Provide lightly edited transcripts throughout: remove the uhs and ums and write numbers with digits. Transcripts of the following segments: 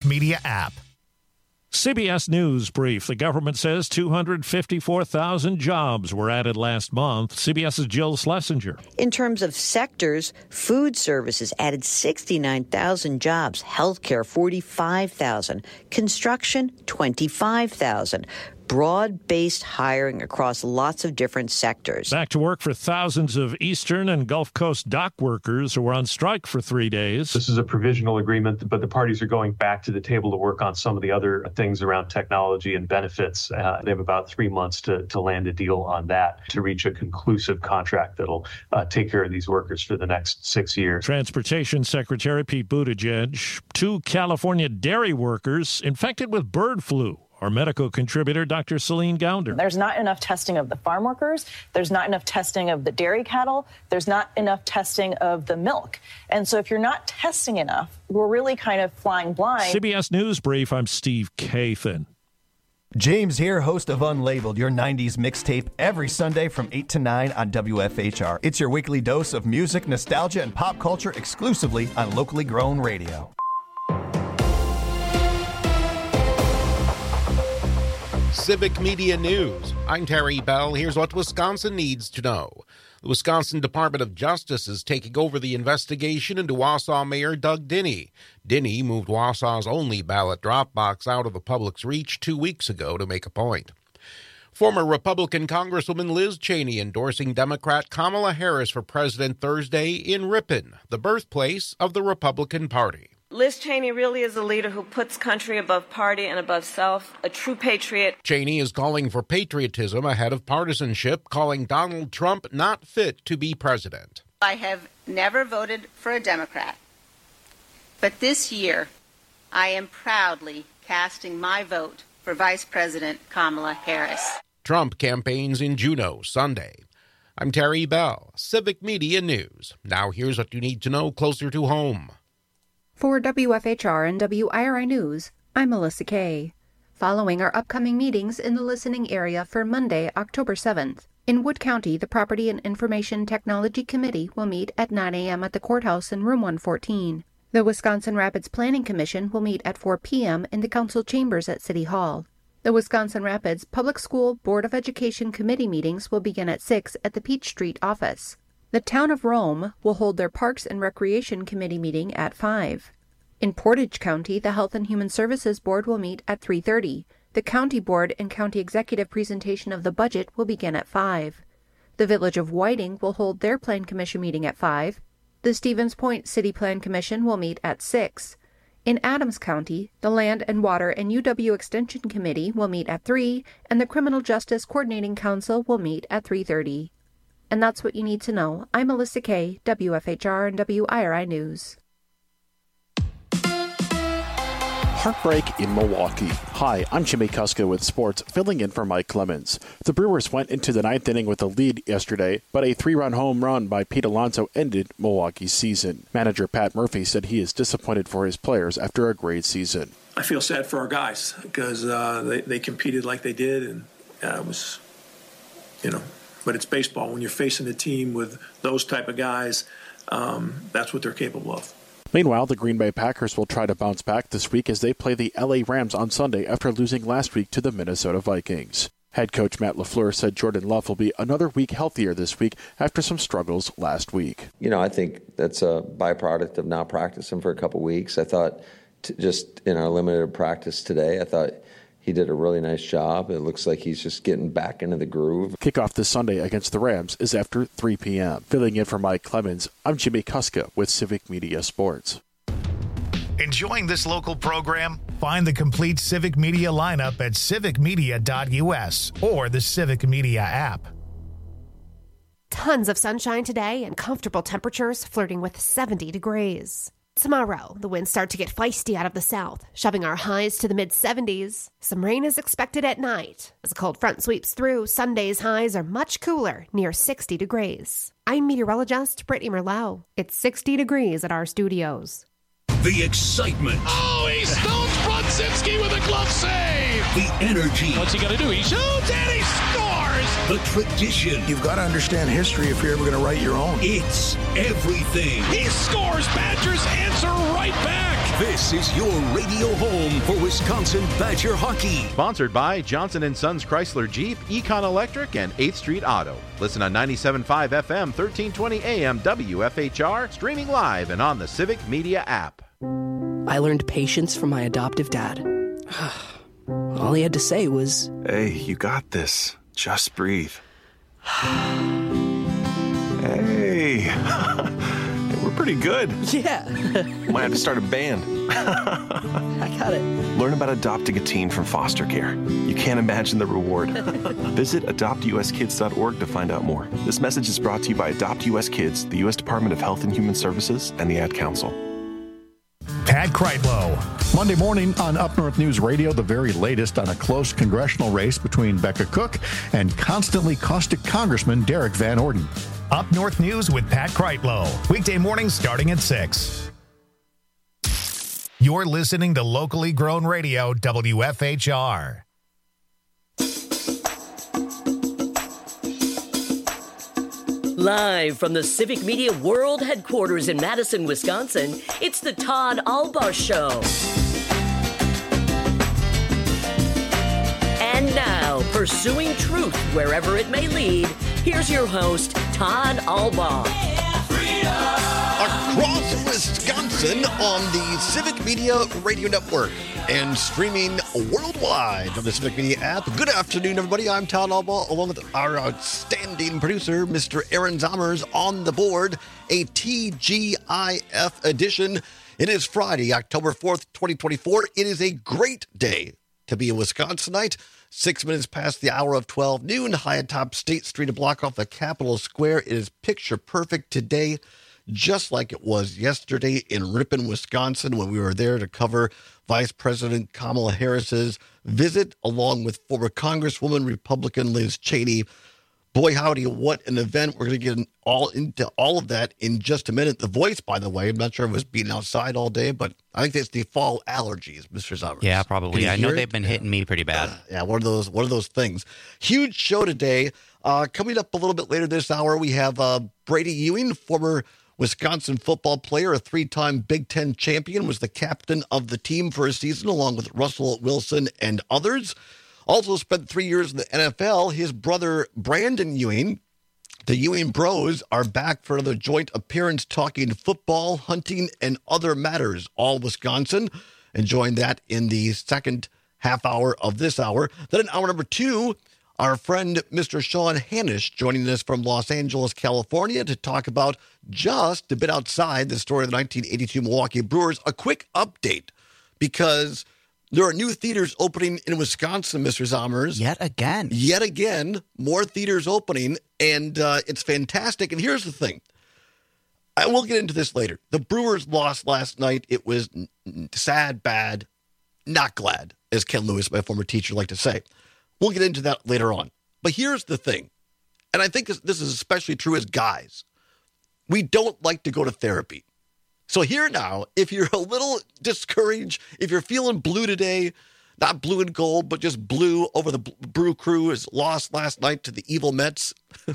Media app. CBS News brief. The government says 254,000 jobs were added last month. CBS's Jill Schlesinger. In terms of sectors, food services added 69,000 jobs, healthcare 45,000, construction 25,000. Broad-based hiring across lots of different sectors. Back to work for thousands of Eastern and Gulf Coast dock workers who were on strike for 3 days. This is a provisional agreement, but the parties are going back to the table to work on some of the other things around technology and benefits. They have about 3 months to land a deal on that to reach a conclusive contract that'll take care of these workers for the next 6 years. Transportation Secretary Pete Buttigieg. 2 California dairy workers infected with bird flu. Our medical contributor, Dr. Celine Gounder. There's not enough testing of the farm workers. There's not enough testing of the dairy cattle. There's not enough testing of the milk. And so if you're not testing enough, we're really kind of flying blind. CBS News Brief, I'm Steve Kathan. James here, host of Unlabeled, your 90s mixtape, every Sunday from 8 to 9 on WFHR. It's your weekly dose of music, nostalgia, and pop culture exclusively on locally grown radio. Civic Media News. I'm Terry Bell. Here's what Wisconsin needs to know. The Wisconsin Department of Justice is taking over the investigation into Wausau Mayor Doug Dinny. Dinny moved Wausau's only ballot drop box out of the public's reach 2 weeks ago to make a point. Former Republican Congresswoman Liz Cheney endorsing Democrat Kamala Harris for president Thursday in Ripon, the birthplace of the Republican Party. Liz Cheney really is a leader who puts country above party and above self, a true patriot. Cheney is calling for patriotism ahead of partisanship, calling Donald Trump not fit to be president. I have never voted for a Democrat, but this year I am proudly casting my vote for Vice President Kamala Harris. Trump campaigns in Juneau Sunday. I'm Terry Bell, Civic Media News. Now here's what you need to know closer to home. For WFHR and WIRI News, I'm Melissa Kay. Following our upcoming meetings in the listening area for Monday, October 7th, in Wood County, the Property and Information Technology Committee will meet at 9 a.m. at the courthouse in Room 114. The Wisconsin Rapids Planning Commission will meet at 4 p.m. in the council chambers at City Hall. The Wisconsin Rapids Public School Board of Education Committee meetings will begin at 6 at the Peach Street office. The Town of Rome will hold their Parks and Recreation Committee meeting at 5. In Portage County, the Health and Human Services Board will meet at 3:30. The County Board and County Executive presentation of the budget will begin at 5. The Village of Whiting will hold their Plan Commission meeting at 5. The Stevens Point City Plan Commission will meet at 6. In Adams County, the Land and Water and UW Extension Committee will meet at 3, and the Criminal Justice Coordinating Council will meet at 3:30. And that's what you need to know. I'm Melissa Kay, WFHR and WIRI News. Heartbreak in Milwaukee. Hi, I'm Jimmy Kuska with sports, filling in for Mike Clemens. The Brewers went into the ninth inning with a lead yesterday, but a 3-run home run by Pete Alonso ended Milwaukee's season. Manager Pat Murphy said he is disappointed for his players after a great season. I feel sad for our guys because they competed like they did, and it was, but it's baseball. When you're facing a team with those type of guys, that's what they're capable of. Meanwhile, the Green Bay Packers will try to bounce back this week as they play the LA Rams on Sunday after losing last week to the Minnesota Vikings. Head coach Matt LaFleur said Jordan Love will be another week healthier this week after some struggles last week. I think that's a byproduct of not practicing for a couple weeks. I thought just in our limited practice today, I thought he did a really nice job. It looks like he's just getting back into the groove. Kickoff this Sunday against the Rams is after 3 p.m. Filling in for Mike Clemens, I'm Jimmy Kuska with Civic Media Sports. Enjoying this local program? Find the complete Civic Media lineup at civicmedia.us or the Civic Media app. Tons of sunshine today and comfortable temperatures flirting with 70 degrees. Tomorrow, the winds start to get feisty out of the south, shoving our highs to the mid-70s. Some rain is expected at night. As a cold front sweeps through, Sunday's highs are much cooler, near 60 degrees. I'm meteorologist Brittany Merlot. It's 60 degrees at our studios. The excitement. Oh, he stones Brodzinski with a glove save. The energy. What's he going to do? He shoots and he scores. The tradition. You've got to understand history if you're ever going to write your own. It's everything. He scores. Badgers answer right back. This is your radio home for Wisconsin Badger hockey. Sponsored by Johnson & Sons Chrysler Jeep, Econ Electric, and 8th Street Auto. Listen on 97.5 FM, 1320 AM, WFHR, streaming live and on the Civic Media app. I learned patience from my adoptive dad. All he had to say was, "Hey, you got this. Just breathe." Hey, we're pretty good. Yeah. Might have to start a band. I got it. Learn about adopting a teen from foster care. You can't imagine the reward. Visit adoptuskids.org to find out more. This message is brought to you by Adopt US Kids, the U.S. Department of Health and Human Services, and the Ad Council. Pat Kreitlow. Monday morning on Up North News Radio, the very latest on a close congressional race between Becca Cook and constantly caustic Congressman Derek Van Orden. Up North News with Pat Kreitlow. Weekday mornings starting at 6. You're listening to locally grown radio, WFHR. Live from the Civic Media World Headquarters in Madison, Wisconsin, it's the Todd Albaugh Show. And now, pursuing truth wherever it may lead, here's your host, Todd Albaugh. Across Wisconsin on the Civic Media Radio Network and streaming worldwide from the Civic Media app. Good afternoon, everybody. I'm Todd Albaugh, along with our outstanding producer, Mr. Aaron Zommers, on the board, a TGIF edition. It is Friday, October 4th, 2024. It is a great day to be a Wisconsinite. 6 minutes past the hour of 12 noon, high atop State Street, a block off the Capitol Square. It is picture perfect today, just like it was yesterday in Ripon, Wisconsin, when we were there to cover Vice President Kamala Harris's visit, along with former Congresswoman Republican Liz Cheney. Boy, howdy, what an event. We're going to get into all of that in just a minute. The voice, by the way, I'm not sure if it was being outside all day, but I think it's the fall allergies, Mr. Zommers. Yeah, probably. I know they've been hitting me pretty bad. Yeah, one of those things. Huge show today. Coming up a little bit later this hour, we have Brady Ewing, former Wisconsin football player, a 3-time Big Ten champion, was the captain of the team for a season, along with Russell Wilson and others. Also spent 3 years in the NFL. His brother, Brandon Ewing, the Ewing Bros, are back for another joint appearance talking football, hunting, and other matters, all Wisconsin. Enjoying that in the second half hour of this hour. Then in hour number 2, our friend, Mr. Sean Hanisch, joining us from Los Angeles, California, to talk about just a bit outside the story of the 1982 Milwaukee Brewers. A quick update, because there are new theaters opening in Wisconsin, Mr. Zommers. Yet again, more theaters opening, and it's fantastic. And here's the thing. I will get into this later. The Brewers lost last night. It was sad, bad, not glad, as Ken Lewis, my former teacher, liked to say. We'll get into that later on. But here's the thing, and I think this is especially true as guys. We don't like to go to therapy. So here now, if you're a little discouraged, if you're feeling blue today, not blue and gold, but just blue over the Brew Crew's loss last night to the evil Mets,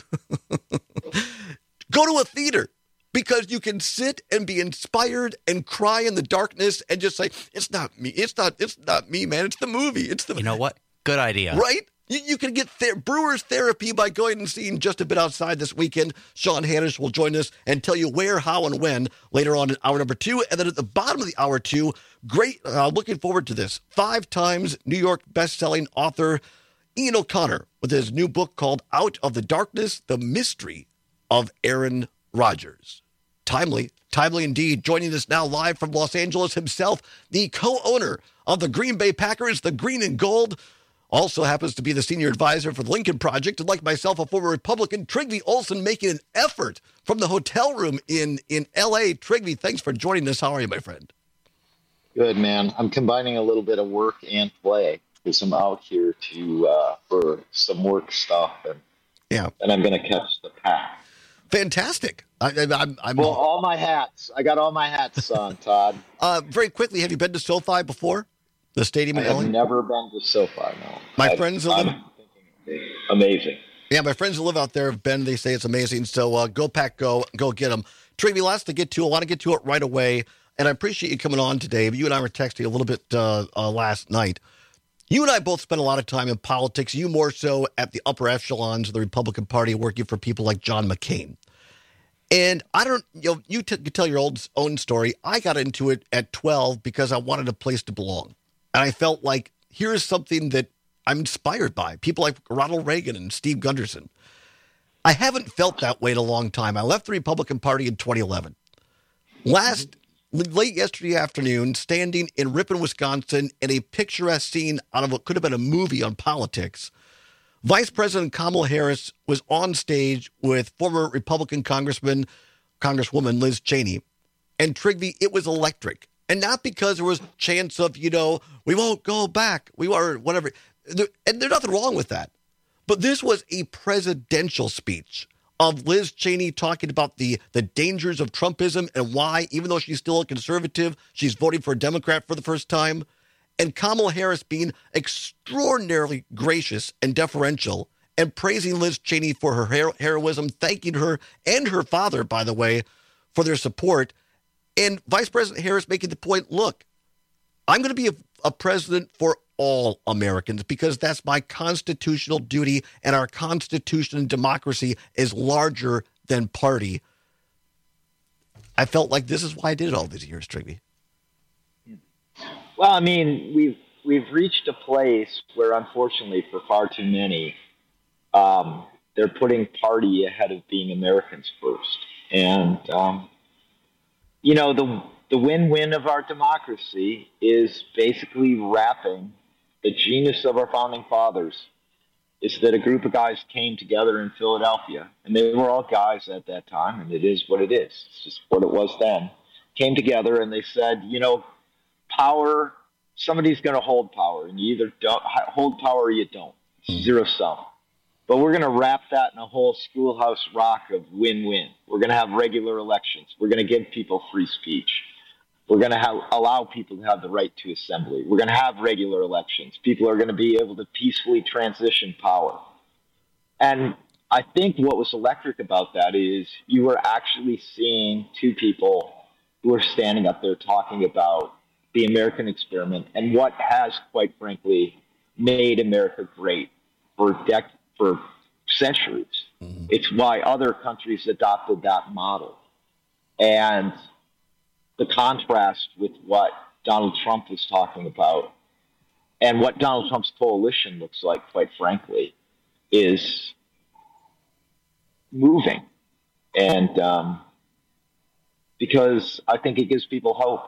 go to a theater, because you can sit and be inspired and cry in the darkness and just say, it's not me. It's not me, man. It's the movie. You know what? Good idea. Right? You can get Brewers therapy by going and seeing Just a Bit Outside this weekend. Sean Hanisch will join us and tell you where, how, and when later on in hour number 2. And then at the bottom of the hour 2, great, looking forward to this, 5 times New York best-selling author Ian O'Connor with his new book called Out of the Darkness, The Mystery of Aaron Rodgers. Timely indeed. Joining us now live from Los Angeles himself, the co-owner of the Green Bay Packers, the Green and Gold. Also happens to be the senior advisor for the Lincoln Project, and like myself, a former Republican, Trygve Olsen, making an effort from the hotel room in L.A. Trygve, thanks for joining us. How are you, my friend? Good, man. I'm combining a little bit of work and play because I'm out here for some work stuff, and I'm going to catch the pack. Fantastic. I'm well, all my hats. I got all my hats on, Todd. Very quickly, have you been to SoFi before? The stadium in LA? I've never been to SoFi, no. My friends who live... Amazing. Yeah, my friends who live out there have been. They say it's amazing. So go Pack, go get them. Trygve, lots to get to. I want to get to it right away. and I appreciate you coming on today. You and I were texting a little bit last night. You and I both spent a lot of time in politics, you more so at the upper echelons of the Republican Party, working for people like John McCain. And I don't, you tell your own story. I got into it at 12 because I wanted a place to belong. And I felt like here's something that I'm inspired by. People like Ronald Reagan and Steve Gunderson. I haven't felt that way in a long time. I left the Republican Party in 2011. Late yesterday afternoon, standing in Ripon, Wisconsin, in a picturesque scene out of what could have been a movie on politics, Vice President Kamala Harris was on stage with former Republican Congresswoman Liz Cheney. And Trigby, it was electric. And not because there was a chance of, we won't go back. We are whatever. And there's nothing wrong with that. But this was a presidential speech of Liz Cheney talking about the dangers of Trumpism and why, even though she's still a conservative, she's voting for a Democrat for the first time. And Kamala Harris being extraordinarily gracious and deferential and praising Liz Cheney for her heroism, thanking her and her father, by the way, for their support. And Vice President Harris making the point, look, I'm going to be a president for all Americans because that's my constitutional duty, and our Constitution and democracy is larger than party. I felt like this is why I did it all these years, Trigby. Well, I mean, we've reached a place where, unfortunately, for far too many, they're putting party ahead of being Americans first. And, the win-win of our democracy is basically wrapping the genius of our founding fathers is that a group of guys came together in Philadelphia, and they were all guys at that time, and it is what it is. It's just what it was then. Came together, and they said, power, somebody's going to hold power, and you either don't hold power or you don't. Zero sum. But we're going to wrap that in a whole schoolhouse rock of win-win. We're going to have regular elections. We're going to give people free speech. We're going to allow people to have the right to assembly. We're going to have regular elections. People are going to be able to peacefully transition power. And I think what was electric about that is you were actually seeing two people who are standing up there talking about the American experiment and what has, quite frankly, made America great for centuries. Mm-hmm. It's why other countries adopted that model. And the contrast with what Donald Trump was talking about and what Donald Trump's coalition looks like, quite frankly, is moving. And because I think it gives people hope.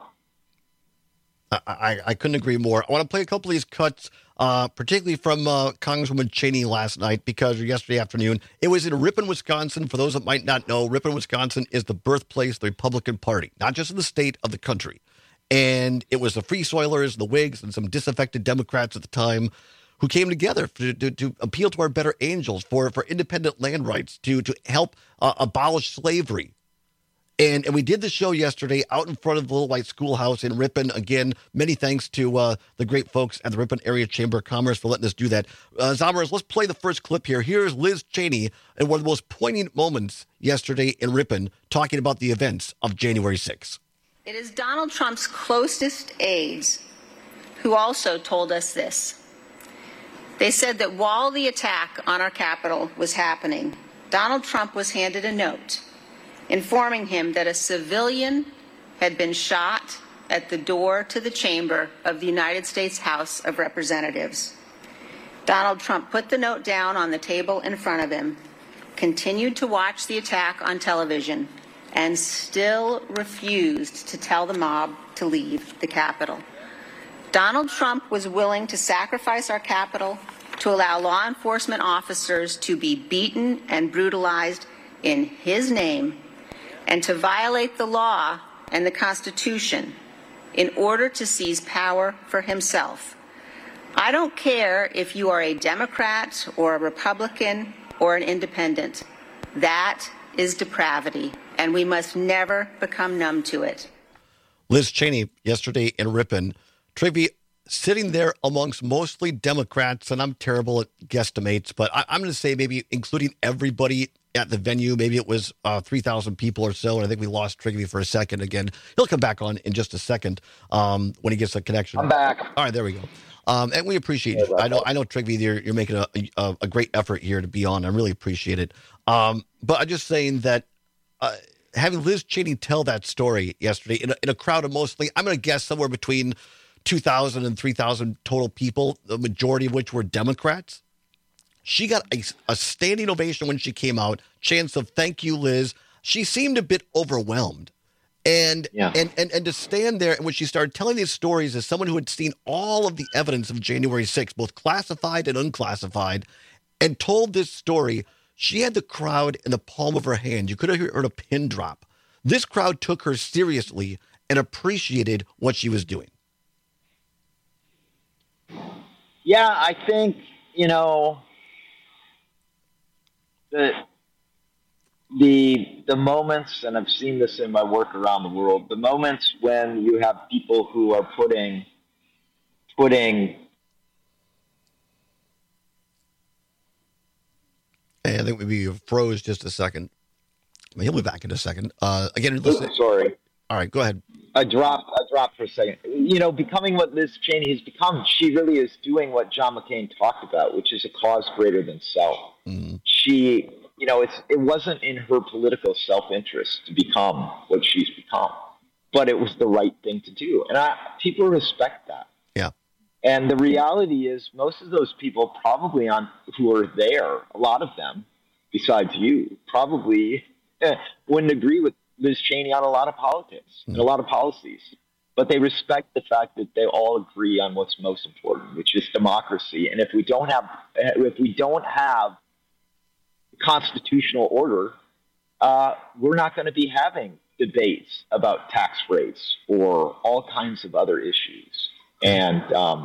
I couldn't agree more. I want to play a couple of these cuts, particularly from Congresswoman Cheney last night, because yesterday afternoon, it was in Ripon, Wisconsin. For those that might not know, Ripon, Wisconsin is the birthplace of the Republican Party, not just in the state, of the country. And it was the Free Soilers, the Whigs, and some disaffected Democrats at the time who came together to appeal to our better angels for independent land rights, to help abolish slavery. And we did the show yesterday out in front of the Little White Schoolhouse in Ripon. Again, many thanks to the great folks at the Ripon Area Chamber of Commerce for letting us do that. Zamaris, let's play the first clip here. Here's Liz Cheney in one of the most poignant moments yesterday in Ripon talking about the events of January 6th. It is Donald Trump's closest aides who also told us this. They said that while the attack on our Capitol was happening, Donald Trump was handed a note informing him that a civilian had been shot at the door to the chamber of the United States House of Representatives. Donald Trump put the note down on the table in front of him, continued to watch the attack on television, and still refused to tell the mob to leave the Capitol. Donald Trump was willing to sacrifice our Capitol to allow law enforcement officers to be beaten and brutalized in his name, and to violate the law and the Constitution in order to seize power for himself. I don't care if you are a Democrat or a Republican or an independent. That is depravity, and we must never become numb to it. Liz Cheney yesterday in Ripon, Trivy, sitting there amongst mostly Democrats, and I'm terrible at guesstimates, but I'm going to say maybe including everybody at the venue. Maybe it was 3,000 people or so, and I think we lost Trigby for a second again. He'll come back on in just a second when he gets a connection. I'm back. All right, there we go. And we appreciate it. I know, Trigby, you're making a great effort here to be on. I really appreciate it. But I'm just saying that having Liz Cheney tell that story yesterday in a crowd of mostly, I'm going to guess somewhere between 2,000 and 3,000 total people, the majority of which were Democrats. She got a standing ovation when she came out, chants of thank you, Liz. She seemed a bit overwhelmed. And to stand there, and when she started telling these stories as someone who had seen all of the evidence of January 6th, both classified and unclassified, and told this story, she had the crowd in the palm of her hand. You could have heard a pin drop. This crowd took her seriously and appreciated what she was doing. Yeah, I think, the moments, and I've seen this in my work around the world, the moments when you have people who are putting Hey, I think maybe you froze just a second. He'll be back in a second. Again, listen. Sorry. All right, go ahead. I dropped for a second. Becoming what Liz Cheney has become, she really is doing what John McCain talked about, which is a cause greater than self. Mm-hmm. She, it wasn't in her political self-interest to become what she's become, but it was the right thing to do. And people respect that. Yeah. And the reality is most of those people probably who are there, a lot of them, besides you, probably wouldn't agree with Liz Cheney on a lot of politics and a lot of policies, but they respect the fact that they all agree on what's most important, which is democracy. And if we don't have constitutional order, we're not going to be having debates about tax rates or all kinds of other issues. And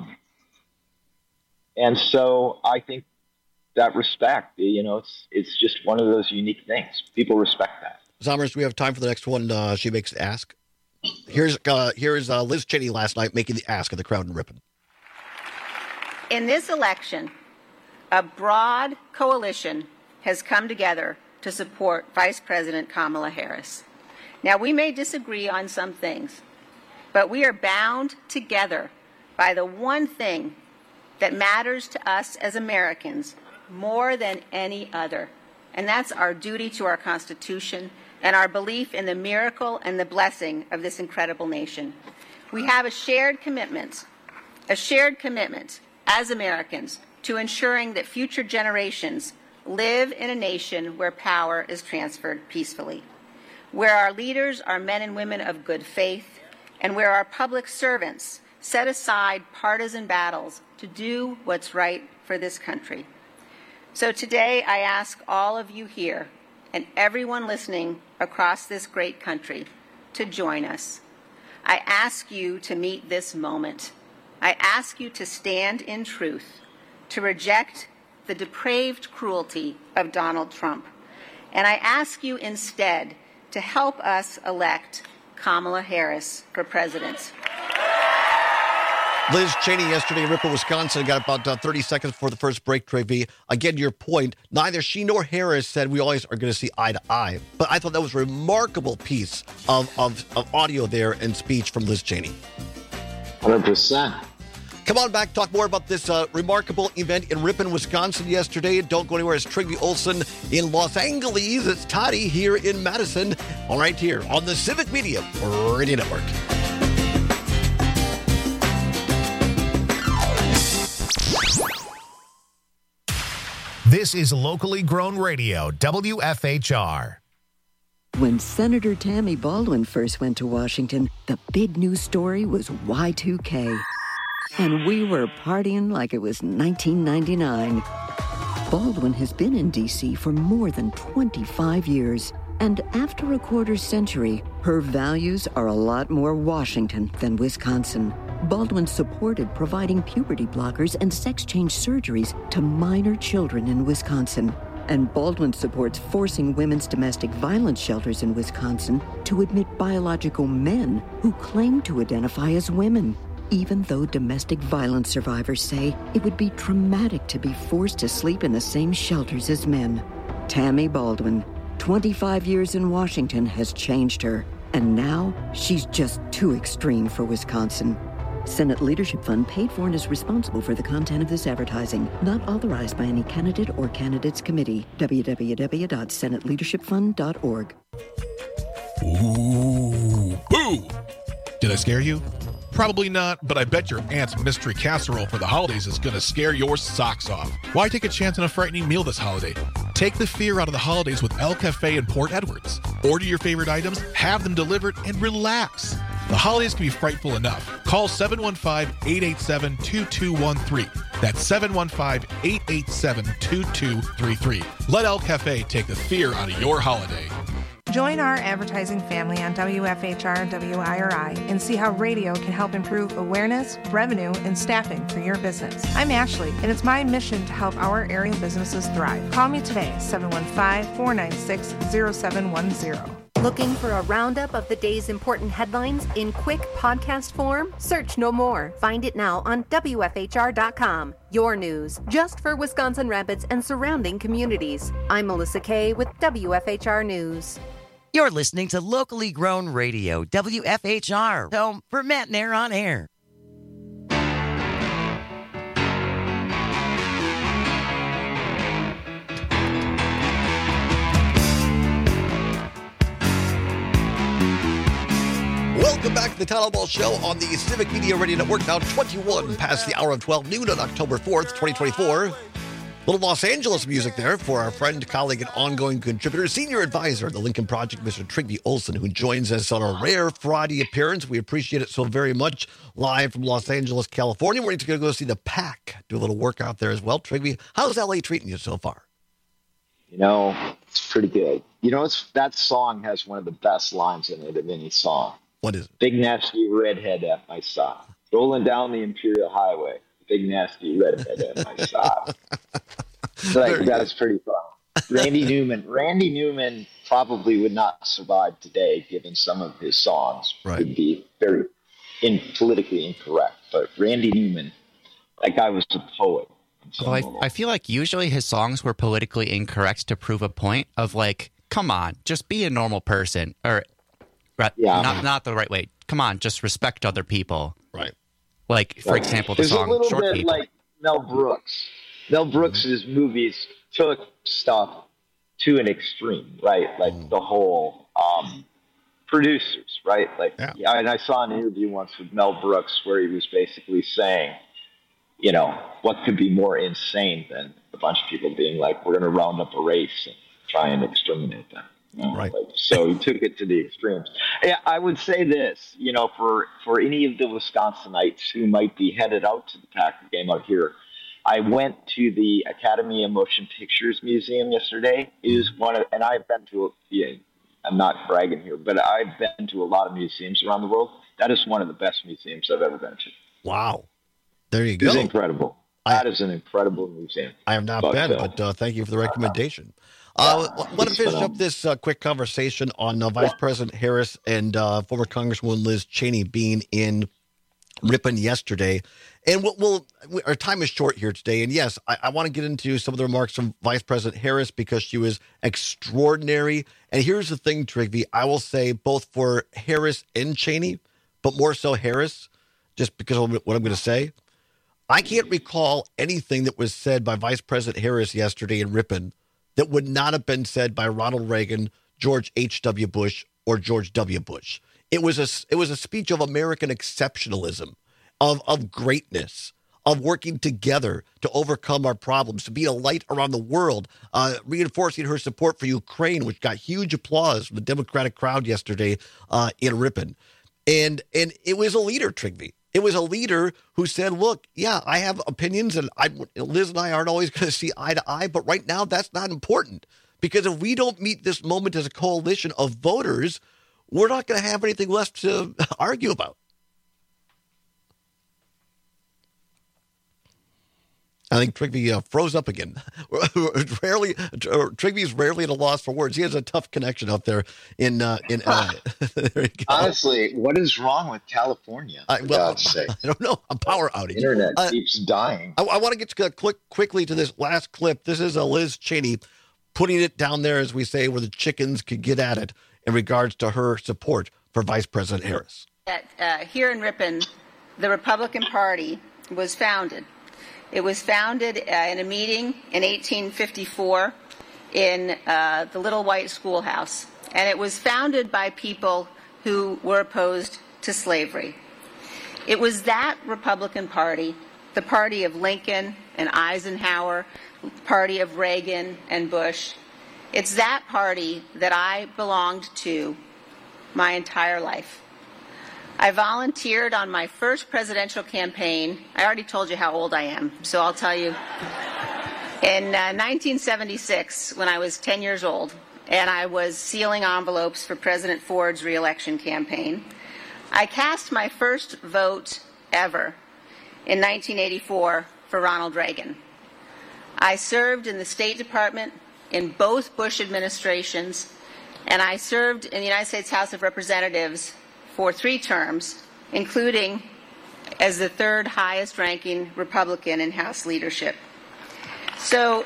so I think that respect, it's just one of those unique things. People respect that. Zommers, do we have time for the next one? She makes the ask. Here's Liz Cheney last night making the ask of the crowd in Ripon. In this election, a broad coalition has come together to support Vice President Kamala Harris. Now, we may disagree on some things, but we are bound together by the one thing that matters to us as Americans more than any other, and that's our duty to our Constitution and our belief in the miracle and the blessing of this incredible nation. We have a shared commitment as Americans to ensuring that future generations live in a nation where power is transferred peacefully, where our leaders are men and women of good faith, and where our public servants set aside partisan battles to do what's right for this country. So today I ask all of you here and everyone listening across this great country to join us. I ask you to meet this moment. I ask you to stand in truth, to reject the depraved cruelty of Donald Trump. And I ask you instead to help us elect Kamala Harris for president. Liz Cheney yesterday in Ripon, Wisconsin, got about 30 seconds before the first break, Trivy. Again, to your point, neither she nor Harris said we always are going to see eye to eye. But I thought that was a remarkable piece of audio there and speech from Liz Cheney. 100%. Come on back, talk more about this remarkable event in Ripon, Wisconsin yesterday. Don't go anywhere. It's Trigby Olson in Los Angeles. It's Toddy here in Madison. All right, here on the Civic Media Radio Network. This is locally grown radio, WFHR. When Senator Tammy Baldwin first went to Washington, the big news story was Y2K. And we were partying like it was 1999. Baldwin has been in D.C. for more than 25 years. And after a quarter century, her values are a lot more Washington than Wisconsin. Baldwin supported providing puberty blockers and sex change surgeries to minor children in Wisconsin. And Baldwin supports forcing women's domestic violence shelters in Wisconsin to admit biological men who claim to identify as women, even though domestic violence survivors say it would be traumatic to be forced to sleep in the same shelters as men. Tammy Baldwin. 25 years in Washington has changed her, and now she's just too extreme for Wisconsin. Senate Leadership Fund paid for and is responsible for the content of this advertising. Not authorized by any candidate or candidates committee. www.senateleadershipfund.org. Ooh, boo! Did I scare you? Probably not, but I bet your aunt's mystery casserole for the holidays is going to scare your socks off. Why take a chance on a frightening meal this holiday? Take the fear out of the holidays with El Cafe in Port Edwards. Order your favorite items, have them delivered, and relax. The holidays can be frightful enough. Call 715-887-2213. That's 715-887-2233. Let El Cafe take the fear out of your holiday. Join our advertising family on WFHR and WIRI and see how radio can help improve awareness, revenue, and staffing for your business. I'm Ashley, and it's my mission to help our area businesses thrive. Call me today, 715-496-0710. Looking for a roundup of the day's important headlines in quick podcast form? Search no more. Find it now on WFHR.com. Your news, just for Wisconsin Rapids and surrounding communities. I'm Melissa Kay with WFHR News. You're listening to locally grown radio, WFHR, home for Matt Nair on air. Welcome back to the Town Hall Ball Show on the Civic Media Radio Network, now 21 past the hour of 12 noon on October 4th, 2024. Little Los Angeles music there for our friend, colleague, and ongoing contributor, senior advisor of the Lincoln Project, Mr. Trygve Olsen, who joins us on a rare Friday appearance. We appreciate it so very much. Live from Los Angeles, California. We're going to go see the Pack, do a little workout there as well. Trygve, how's LA treating you so far? You know, it's pretty good. You know, that song has one of the best lines in it of any song. What is it? Big nasty redhead at my side. Rolling down the Imperial Highway. Big nasty redhead at my side. That is pretty fun. Randy Newman probably would not survive today, given some of his songs would be very politically incorrect. But Randy Newman, that guy was a poet. Well, I feel like usually his songs were politically incorrect to prove a point of like, come on, just be a normal person, or not the right way. Come on, just respect other people. Right. Like, for example, the song Short People. It's a little bit People. like Mel Brooks. Mel Brooks' movies took stuff to an extreme, right? Like the whole producers, right? Like, and I saw an interview once with Mel Brooks where he was basically saying, you know, what could be more insane than a bunch of people being like, we're going to round up a race and try and exterminate them. You know? Right. So he took it to the extremes. Yeah, I would say this, you know, for any of the Wisconsinites who might be headed out to the Packer game out here, I went to the Academy of Motion Pictures Museum yesterday. It is and I've been to, I'm not bragging here, but I've been to a lot of museums around the world. That is one of the best museums I've ever been to. Wow. There you go. It's incredible. That is an incredible museum. I have not been, but thank you for the recommendation. I want to finish up this quick conversation on Vice President Harris and former Congresswoman Liz Cheney being in Ripon yesterday. And our time is short here today. And yes, I want to get into some of the remarks from Vice President Harris because she was extraordinary. And here's the thing, Trygve, I will say both for Harris and Cheney, but more so Harris, just because of what I'm going to say. I can't recall anything that was said by Vice President Harris yesterday in Ripon that would not have been said by Ronald Reagan, George H.W. Bush, or George W. Bush. It was a speech of American exceptionalism, of greatness, of working together to overcome our problems, to be a light around the world, reinforcing her support for Ukraine, which got huge applause from the Democratic crowd yesterday in Ripon. And it was a leader, Trygve. It was a leader who said, look, yeah, I have opinions, and Liz and I aren't always going to see eye to eye, but right now that's not important. Because if we don't meet this moment as a coalition of voters, we're not going to have anything left to argue about. I think Trygve froze up again. Trygve's rarely at a loss for words. He has a tough connection out there in LA. There you go. Honestly, what is wrong with California? I don't know. A power outage. Internet keeps dying. I want to get quickly to this last clip. This is Liz Cheney putting it down there, as we say, where the chickens could get at it in regards to her support for Vice President Harris. Here in Ripon, the Republican Party was founded. It was founded in a meeting in 1854 in the Little White Schoolhouse. And it was founded by people who were opposed to slavery. It was that Republican Party, the party of Lincoln and Eisenhower, the party of Reagan and Bush. It's that party that I belonged to my entire life. I volunteered on my first presidential campaign. I already told you how old I am, so I'll tell you. In 1976, when I was 10 years old, and I was sealing envelopes for President Ford's re-election campaign, I cast my first vote ever in 1984 for Ronald Reagan. I served in the State Department in both Bush administrations, and I served in the United States House of Representatives for 3 terms, including as the 3rd highest ranking Republican in House leadership. So,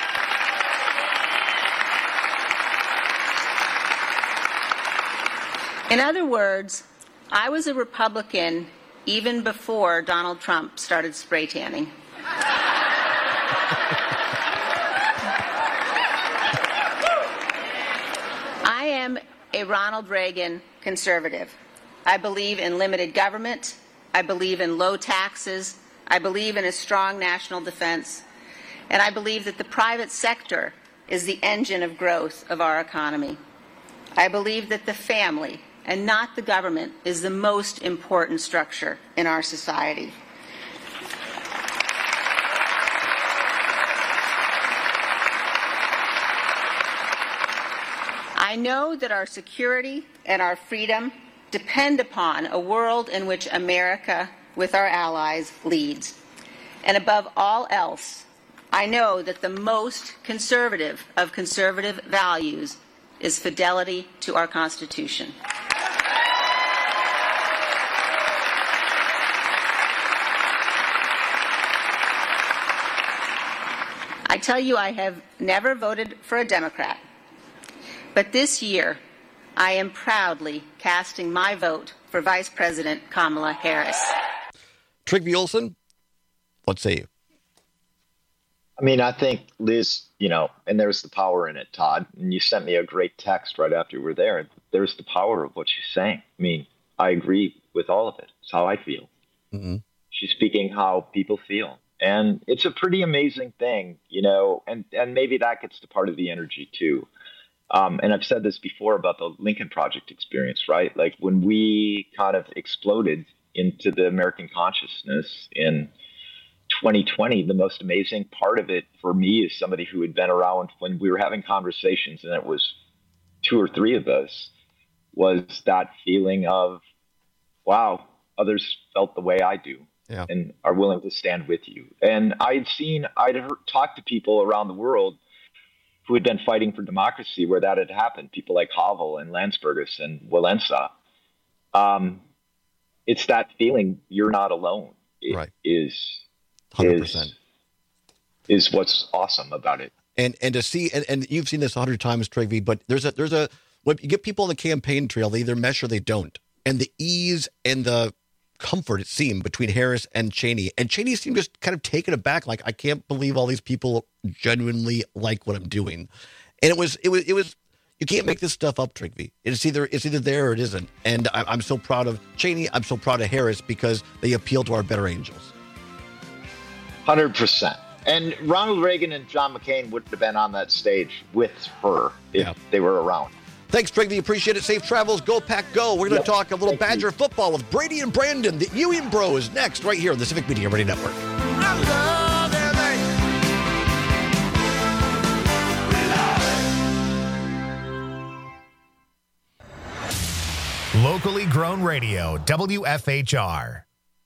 in other words, I was a Republican even before Donald Trump started spray tanning. I am a Ronald Reagan conservative. I believe in limited government. I believe in low taxes. I believe in a strong national defense. And I believe that the private sector is the engine of growth of our economy. I believe that the family, and not the government, is the most important structure in our society. I know that our security and our freedom depend upon a world in which America, with our allies, leads. And above all else, I know that the most conservative of conservative values is fidelity to our Constitution. I tell you, I have never voted for a Democrat, but this year I am proudly casting my vote for Vice President Kamala Harris. Trygve Olsen, what say you? I mean, I think Liz, and there's the power in it, Todd. And you sent me a great text right after you were there. There's the power of what she's saying. I mean, I agree with all of it. It's how I feel. Mm-hmm. She's speaking how people feel. And it's a pretty amazing thing, and maybe that gets to part of the energy too. And I've said this before about the Lincoln Project experience, right? Like when we kind of exploded into the American consciousness in 2020, the most amazing part of it for me is somebody who had been around when we were having conversations, and it was 2 or 3 of us, was that feeling of, wow, others felt the way I do. Yeah. And are willing to stand with you. And I'd talked to people around the world who had been fighting for democracy where that had happened, people like Havel and Landsbergis and Walesa. It's that feeling you're not alone. It right. is 100%. Is what's awesome about it. And to see, and you've seen this 100 times, Trygve, but there's a when you get people on the campaign trail, they either mesh or they don't. And the ease and the comfort, it seemed, between Harris and Cheney. And Cheney seemed just kind of taken aback, like, I can't believe all these people genuinely like what I'm doing. And it was you can't make this stuff up, Trygve. It's either there or it isn't. And I'm so proud of Cheney. I'm so proud of Harris because they appeal to our better angels. 100%. And Ronald Reagan and John McCain would have been on that stage with her if they were around. Thanks, Trygve. Appreciate it. Safe travels. Go Pack Go. We're going to talk a little Badger football with Brady and Brandon. The Ewing Bros next, right here on the Civic Media Radio Network. Locally grown radio, WFHR.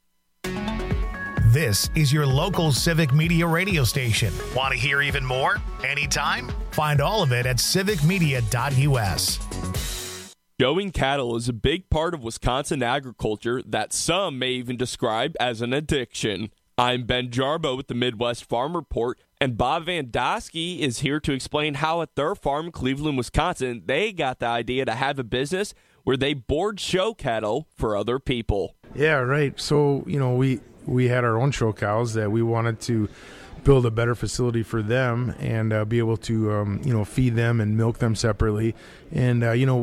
This is your local Civic Media radio station. Want to hear even more? Anytime? Find all of it at civicmedia.us. Showing cattle is a big part of Wisconsin agriculture that some may even describe as an addiction. I'm Ben Jarbo with the Midwest Farm Report, and Bob Vandosky is here to explain how at their farm in Cleveland, Wisconsin, they got the idea to have a business where they board show cattle for other people. Yeah, right. So, we had our own show cows that we wanted to build a better facility for them and be able to, feed them and milk them separately. And,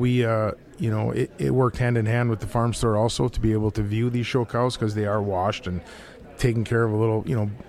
it worked hand in hand with the farm store also to be able to view these show cows because they are washed and taken care of a little,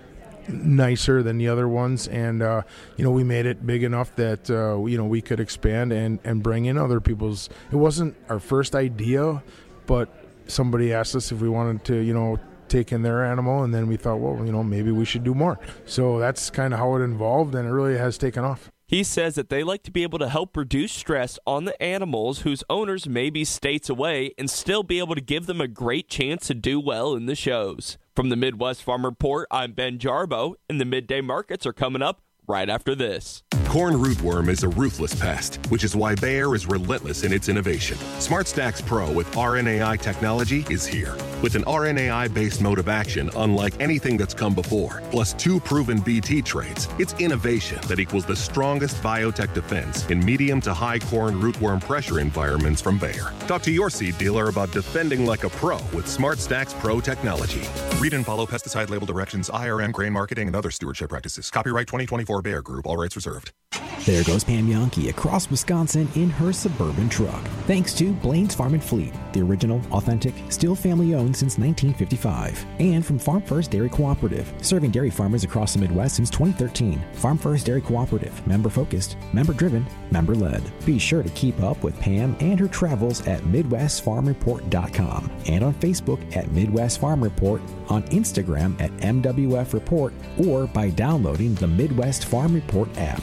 nicer than the other ones. And, we made it big enough that, we could expand and bring in other people's. It wasn't our first idea, but somebody asked us if we wanted to, take in their animal, and then we thought, well, maybe we should do more. So that's kind of how it evolved, and it really has taken off. He says that they like to be able to help reduce stress on the animals whose owners may be states away and still be able to give them a great chance to do well in the shows. From the Midwest Farm Report, I'm Ben Jarbo, and the midday markets are coming up right after this. Corn rootworm is a ruthless pest, which is why Bayer is relentless in its innovation. SmartStax Pro with RNAi technology is here. With an RNAi-based mode of action unlike anything that's come before, plus 2 proven BT traits, it's innovation that equals the strongest biotech defense in medium to high corn rootworm pressure environments from Bayer. Talk to your seed dealer about defending like a pro with SmartStax Pro technology. Read and follow pesticide label directions, IRM, grain marketing, and other stewardship practices. Copyright 2024 Bayer Group. All rights reserved. There goes Pam Yonke across Wisconsin in her Suburban truck. Thanks to Blaine's Farm and Fleet, the original, authentic, still family-owned since 1955. And from Farm First Dairy Cooperative, serving dairy farmers across the Midwest since 2013. Farm First Dairy Cooperative, member-focused, member-driven, member-led. Be sure to keep up with Pam and her travels at MidwestFarmReport.com and on Facebook at Midwest Farm Report, on Instagram at MWF Report, or by downloading the Midwest Farm Report app.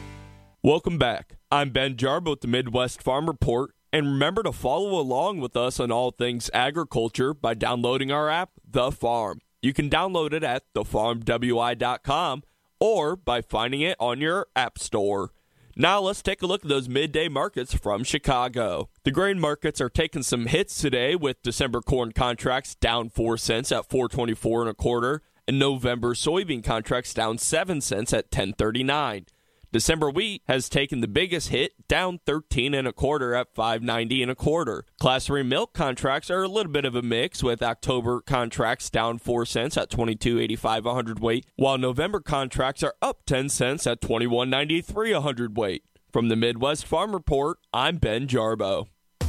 Welcome back. I'm Ben Jarbo with the Midwest Farm Report, and remember to follow along with us on all things agriculture by downloading our app, The Farm. You can download it at thefarmwi.com or by finding it on your app store. Now let's take a look at those midday markets from Chicago. The grain markets are taking some hits today with December corn contracts down 4 cents at $4.24 1/4, and November soybean contracts down 7 cents at $10.39. December wheat has taken the biggest hit, down 13 1/4 at $5.90 1/4. Class 3 milk contracts are a little bit of a mix, with October contracts down 4 cents at $22.85 a hundredweight, while November contracts are up 10 cents at $21.93 a hundredweight. From the Midwest Farm Report, I'm Ben Jarbo.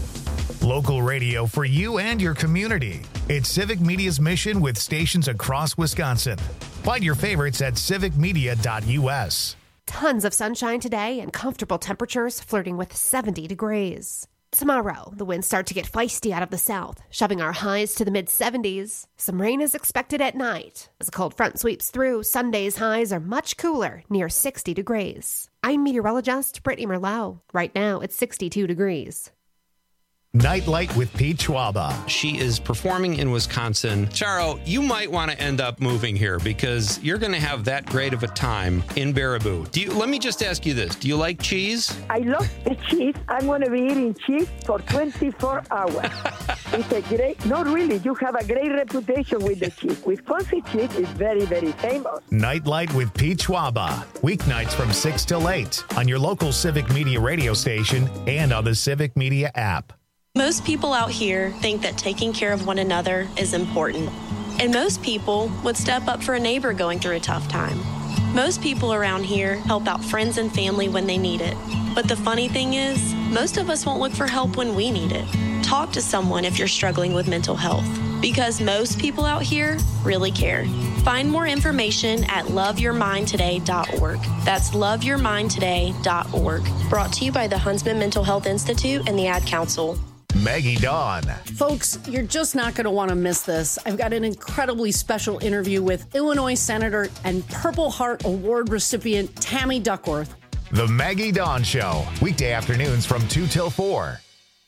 Local radio for you and your community. It's Civic Media's mission with stations across Wisconsin. Find your favorites at civicmedia.us. Tons of sunshine today and comfortable temperatures flirting with 70 degrees. Tomorrow, the winds start to get feisty out of the south, shoving our highs to the mid-70s. Some rain is expected at night. As a cold front sweeps through, Sunday's highs are much cooler, near 60 degrees. I'm meteorologist Brittany Merlot. Right now, it's 62 degrees. Nightlight with Pete Schwaba. She is performing in Wisconsin. Charo, you might want to end up moving here because you're going to have that great of a time in Baraboo. Let me just ask you this. Do you like cheese? I love the cheese. I'm going to be eating cheese for 24 hours. It's a great, not really, you have a great reputation with the cheese. Wisconsin cheese is very, very famous. Nightlight with Pete Schwaba. Weeknights from 6 till 8 on your local Civic Media radio station and on the Civic Media app. Most people out here think that taking care of one another is important. And most people would step up for a neighbor going through a tough time. Most people around here help out friends and family when they need it. But the funny thing is, most of us won't look for help when we need it. Talk to someone if you're struggling with mental health, because most people out here really care. Find more information at loveyourmindtoday.org. That's loveyourmindtoday.org. Brought to you by the Huntsman Mental Health Institute and the Ad Council. Maggie Dawn. Folks, you're just not going to want to miss this. I've got an incredibly special interview with Illinois Senator and Purple Heart Award recipient Tammy Duckworth. The Maggie Dawn Show, weekday afternoons from 2 till 4.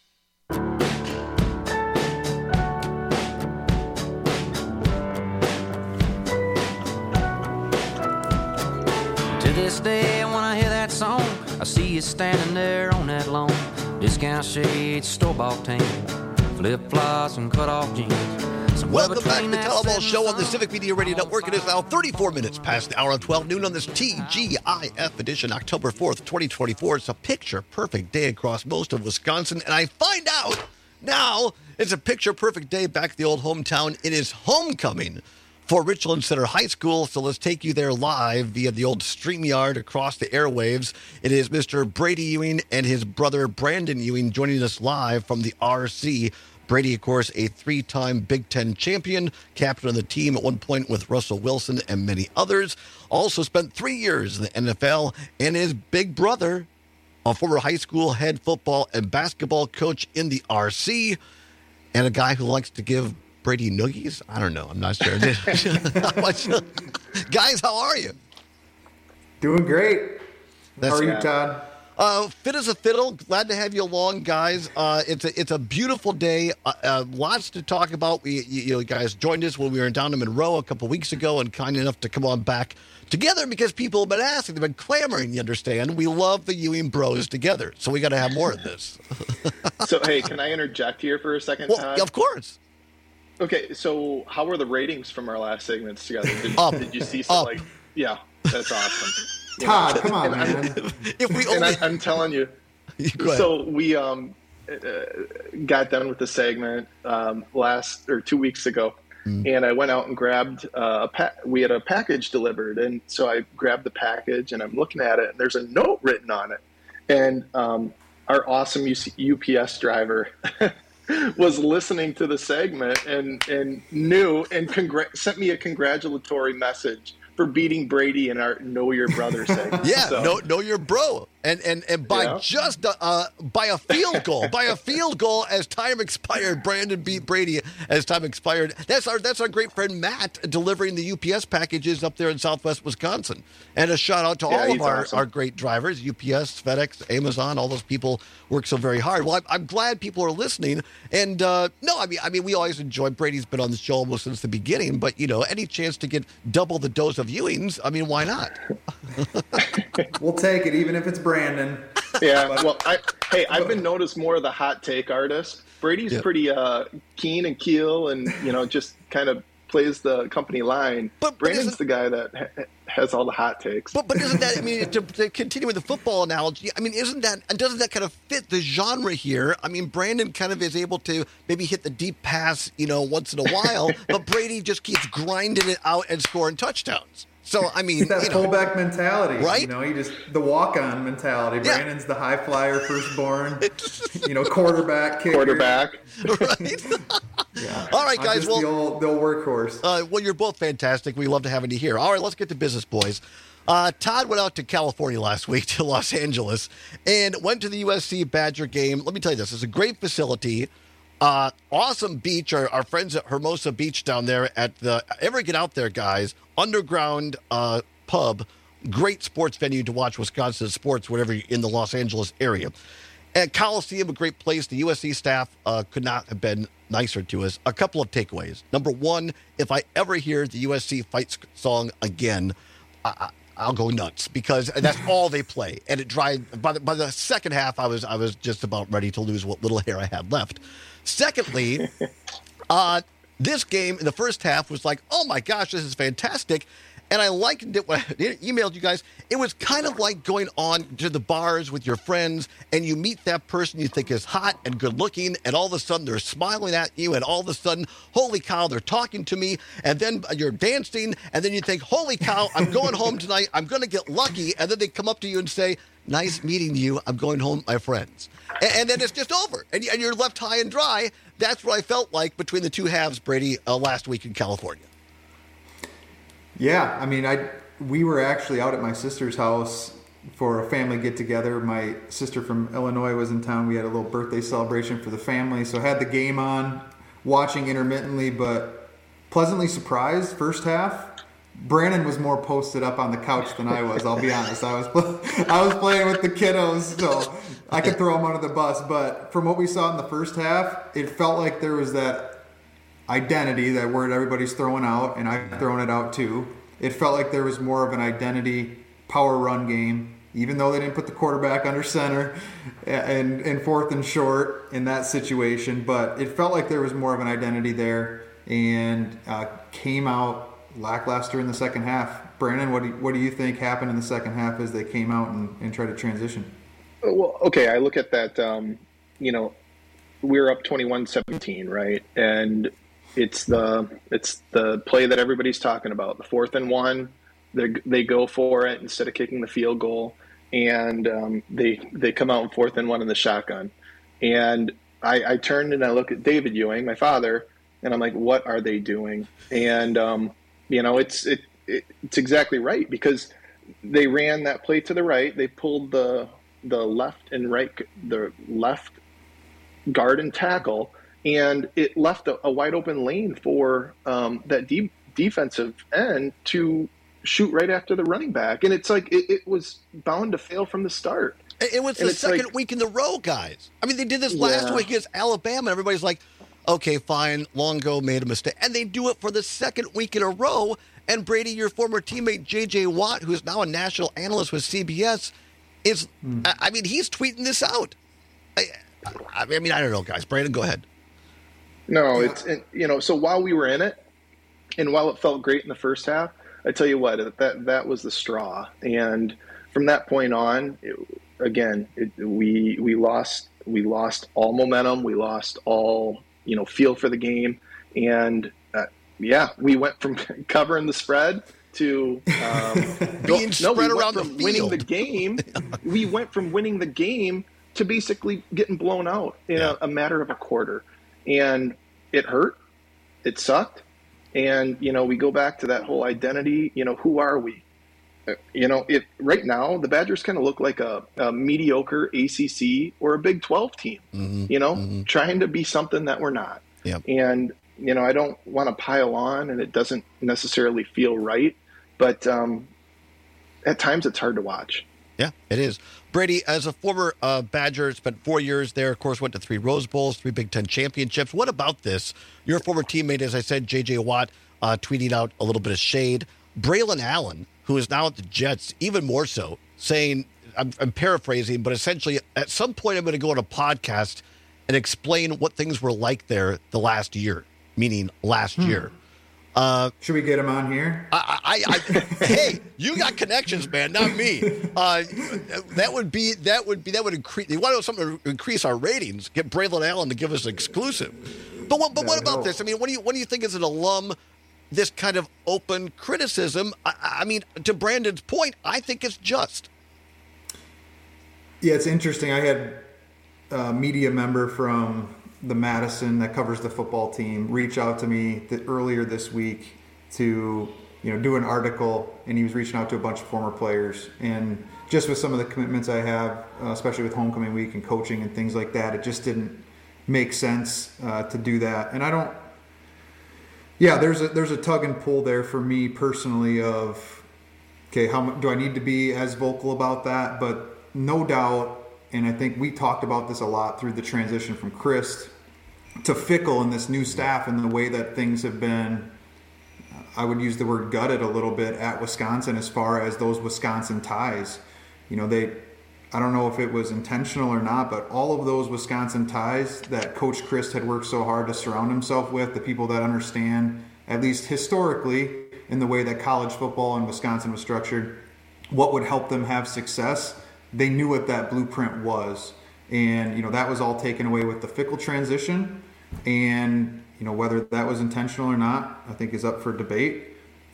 To this day, when I hear that song, I see you standing there on that lawn. Discount shades, store-bought tan, flip-flops and cut-off jeans. Welcome back to the Town Hall Show on the Civic Media Radio Network. It is now 34 minutes past the hour of 12 noon on this TGIF edition, October 4th, 2024. It's a picture-perfect day across most of Wisconsin, and I find out now it's a picture-perfect day back at the old hometown. It is homecoming for Richland Center High School, so let's take you there live via the old StreamYard across the airwaves. It is Mr. Brady Ewing and his brother Brandon Ewing joining us live from the RC. Brady, of course, a three-time Big Ten champion, captain of the team at one point with Russell Wilson and many others. Also spent 3 years in the NFL, and his big brother, a former high school head football and basketball coach in the RC, and a guy who likes to give Brady noogies. I don't know. I'm not sure. Guys, how are you? Doing great. How are you, Todd? Fit as a fiddle. Glad to have you along, guys. It's a beautiful day. Lots to talk about. You guys joined us when we were down in Monroe a couple weeks ago, and kind enough to come on back together because people have been asking, they've been clamoring. You understand? We love the Ewing Bros together, so we got to have more of this. So, hey, can I interject here for a second, Todd? Of course. Okay, so how were the ratings from our last segments together? Did you see some yeah, that's awesome. Todd, come on, man. I'm telling you. So we got done with the segment 2 weeks ago, and I went out and grabbed we had a package delivered, and so I grabbed the package and I'm looking at it, and there's a note written on it, and our awesome UPS driver was listening to the segment and knew and sent me a congratulatory message for beating Brady in our Know Your Brother segment. Yeah, so. know your bro, and by just by a field goal as time expired, Brandon beat Brady as time expired. That's our great friend Matt delivering the UPS packages up there in Southwest Wisconsin. And a shout out to all of our great drivers, UPS, FedEx, Amazon, all those people work so very hard. Well, I'm glad people are listening. And I mean, we always enjoy. Brady's been on the show almost since the beginning, but any chance to get double the dose of Ewings, I mean, why not? We'll take it, even if it's Brandon. Yeah, well, I've been noticed more of the hot take artist. Brady's pretty keen and keel, and just kind of plays the company line. But Brandon's the guy that has all the hot takes. But isn't that? I mean, to continue with the football analogy, I mean, doesn't that kind of fit the genre here? I mean, Brandon kind of is able to maybe hit the deep pass, once in a while, but Brady just keeps grinding it out and scoring touchdowns. So, I mean, that fullback mentality, right? The walk-on mentality. Yeah. Brandon's the high flyer, firstborn, quarterback, kicker. Quarterback. Right? Yeah. All right, guys. The old workhorse. Well, you're both fantastic. We love having you here. All right, let's get to business, boys. Todd went out to California last week, to Los Angeles, and went to the USC Badger game. Let me tell you this. It's a great facility. Awesome beach. Our friends at Hermosa Beach down there ever get out there, guys, underground pub, great sports venue to watch Wisconsin sports, whatever you're in the Los Angeles area. And Coliseum, a great place. The USC staff could not have been nicer to us. A couple of takeaways. Number one, if I ever hear the USC fight song again, I'll go nuts because that's all they play, and it drives. By the second half, I was just about ready to lose what little hair I had left. Secondly, this game in the first half was like, oh my gosh, this is fantastic. And I likened it when I emailed you guys. It was kind of like going on to the bars with your friends and you meet that person you think is hot and good looking, and all of a sudden they're smiling at you, and all of a sudden, holy cow, they're talking to me, and then you're dancing, and then you think, holy cow, I'm going home tonight, I'm going to get lucky, and then they come up to you and say, nice meeting you, I'm going home with my friends. And then it's just over, and you're left high and dry. That's what I felt like between the two halves, Brady, last week in California. Yeah, I mean, we were actually out at my sister's house for a family get-together. My sister from Illinois was in town. We had a little birthday celebration for the family, so I had the game on, watching intermittently, but pleasantly surprised first half. Brandon was more posted up on the couch than I was, I'll be honest. I was playing with the kiddos, so I could throw them under the bus. But from what we saw in the first half, it felt like there was that identity, that word everybody's throwing out, and I've thrown it out too. It felt like there was more of an identity power run game, even though they didn't put the quarterback under center and fourth and short in that situation. But it felt like there was more of an identity there. and came out lackluster in the second half. Brandon, what do you think happened in the second half as they came out and tried to transition? Well, okay, I look at that, we were up 21-17, right? And it's the play that everybody's talking about, the 4th and 1. They go for it instead of kicking the field goal, and they come out in 4th and 1 in the shotgun. And I turned and I look at David Ewing, my father, and I'm like, what are they doing? And it's exactly right, because they ran that play to the right. They pulled the left and right, the left guard and tackle, and it left a wide open lane for that defensive end to shoot right after the running back. And it's like it was bound to fail from the start. It was the second week in the row, guys. I mean, they did this last week against Alabama, and everybody's like, okay, fine, Longo made a mistake. And they do it for the second week in a row. And Brady, your former teammate, J.J. Watt, who's now a national analyst with CBS, he's tweeting this out. I mean, I don't know, guys. Brandon, go ahead. No, so while we were in it, and while it felt great in the first half, I tell you what, that was the straw. And from that point on, we lost all momentum. We lost all, feel for the game. And we went from covering the spread to being spread around the field. Winning the game. We went from winning the game to basically getting blown out in a matter of a quarter. And it hurt. It sucked. And, we go back to that whole identity, who are we? Right now, the Badgers kind of look like a mediocre ACC or a Big 12 team, trying to be something that we're not. Yep. And, I don't want to pile on, and it doesn't necessarily feel right, but at times it's hard to watch. Yeah, it is. Brady, as a former Badger, spent 4 years there, of course, went to 3 Rose Bowls, 3 Big Ten championships. What about this? Your former teammate, as I said, J.J. Watt, tweeting out a little bit of shade. Braylon Allen, who is now at the Jets, even more so, saying, I'm paraphrasing, but essentially, at some point I'm going to go on a podcast and explain what things were like there the last year, meaning last year. Should we get him on here? Hey, you got connections, man, not me. That would increase. You want to know something to increase our ratings? Get Braylon Allen to give us an exclusive. But what about this? I mean, what do you think as an alum? This kind of open criticism. I mean, to Brandon's point, I think it's just. Yeah, it's interesting. I had a media member from the Madison that covers the football team reach out to me earlier this week to do an article, and he was reaching out to a bunch of former players, and just with some of the commitments I have, especially with homecoming week and coaching and things like that, it just didn't make sense to do that. And I don't. Yeah, there's a tug and pull there for me personally of, okay, how do I need to be as vocal about that? But no doubt, and I think we talked about this a lot through the transition from Chris to Fickell and this new staff and the way that things have been, I would use the word gutted a little bit at Wisconsin as far as those Wisconsin ties. I don't know if it was intentional or not, but all of those Wisconsin ties that Coach Chris had worked so hard to surround himself with, the people that understand, at least historically, in the way that college football in Wisconsin was structured, what would help them have success, they knew what that blueprint was. And, that was all taken away with the Fickell transition. And, whether that was intentional or not, I think is up for debate.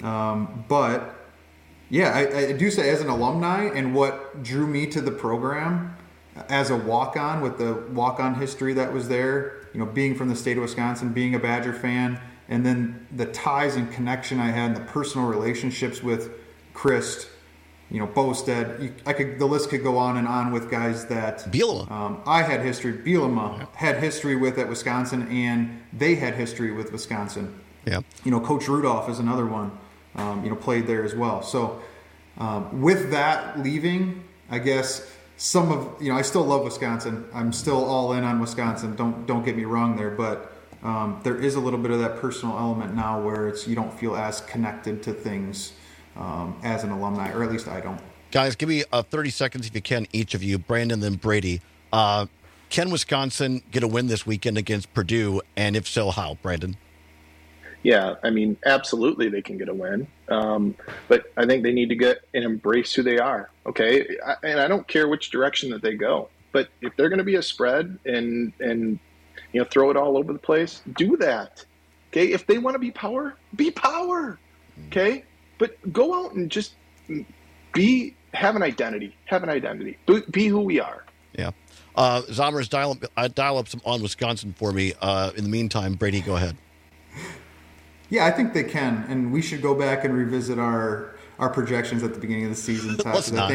But yeah, I do say as an alumni, and what drew me to the program as a walk-on with the walk-on history that was there, being from the state of Wisconsin, being a Badger fan, and then the ties and connection I had, and the personal relationships with Chris, Bostad, the list could go on and on with guys that Bielema. I had history. Bielema had history with at Wisconsin, and they had history with Wisconsin. Yeah. Coach Rudolph is another one. Played there as well. So with that leaving, I guess I still love Wisconsin. I'm still all in on Wisconsin. Don't get me wrong there, but there is a little bit of that personal element now where you don't feel as connected to things as an alumni, or at least I don't. Guys, give me 30 seconds if you can, each of you, Brandon, then Brady. Can Wisconsin get a win this weekend against Purdue, and if so, how, Brandon? yeah, I mean, absolutely they can get a win. But I think they need to get and embrace who they are. Okay. And I don't care which direction that they go, but if they're going to be a spread and, throw it all over the place, do that. Okay. If they want to be power. Okay. But go out and just have an identity. Be who we are. Yeah. Zommers, dial up some on Wisconsin for me. In the meantime, Brady, go ahead. Yeah, I think they can, and we should go back and revisit our projections at the beginning of the season. Let's not.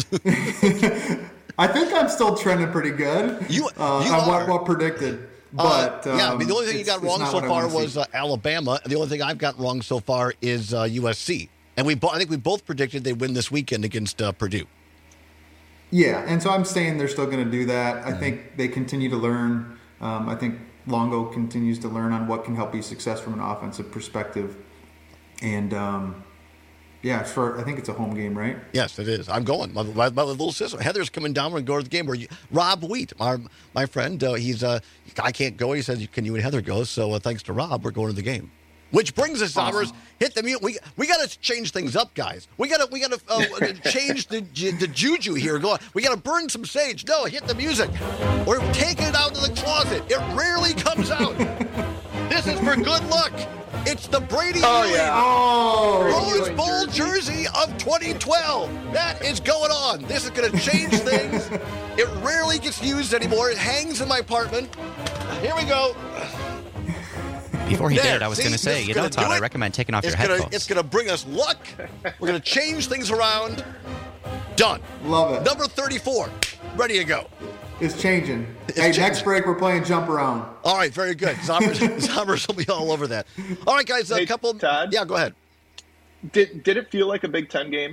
I think I'm still trending pretty good. You on what predicted. But I mean, the only thing you got wrong so far was Alabama. The only thing I've got wrong so far is USC. And I think we both predicted they win this weekend against Purdue. Yeah, and so I'm saying they're still going to do that. I think they continue to learn. I think Longo continues to learn on what can help be success from an offensive perspective. And, I think it's a home game, right? Yes, it is. I'm going. My little sister, Heather's coming down. We're going to go to the game. Rob Wheat, my friend, I can't go. He says, can you and Heather go? So thanks to Rob, we're going to the game. Which brings us, Zommers, hit the mute. We got to change things up, guys. We got to change the juju here. We got to burn some sage. No, hit the music. Or take it out to the closet. It rarely comes out. This is for good luck. It's the Brady Rose Bowl jersey of 2012. That is going on. This is going to change things. It rarely gets used anymore. It hangs in my apartment. Here we go. Before he did, I was going to say, Todd, I recommend taking off your headphones. It's going to bring us luck. We're going to change things around. Done. Love it. Number 34. Ready to go. It's changing. Next break, we're playing jump around. All right, very good. Zommers will be all over that. All right, guys, a couple. Todd? Yeah, go ahead. Did it feel like a Big Ten game?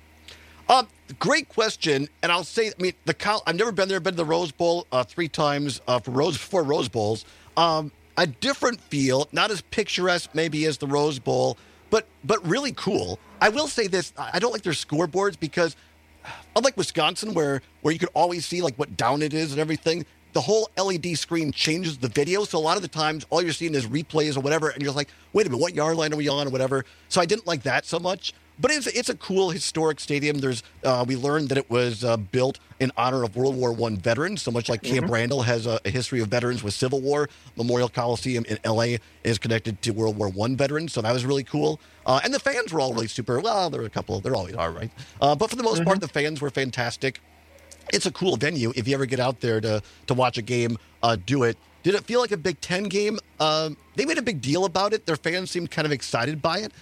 Great question. And I'll say, I've never been there. Been to the Rose Bowl 3 times for Rose Bowls. A different feel, not as picturesque maybe as the Rose Bowl, but really cool. I will say this, I don't like their scoreboards because unlike Wisconsin where you could always see like what down it is and everything, the whole LED screen changes the video. So a lot of the times all you're seeing is replays or whatever, and you're like, wait a minute, what yard line are we on or whatever. So I didn't like that so much. But it's a cool historic stadium. There's we learned that it was built in honor of World War I veterans. So much like Camp Randall has a history of veterans with Civil War, Memorial Coliseum in L.A. is connected to World War I veterans. So that was really cool. And the fans were all really super. Well, there were a couple. There always are, right? But for the most part, the fans were fantastic. It's a cool venue. If you ever get out there to watch a game, do it. Did it feel like a Big Ten game? They made a big deal about it. Their fans seemed kind of excited by it.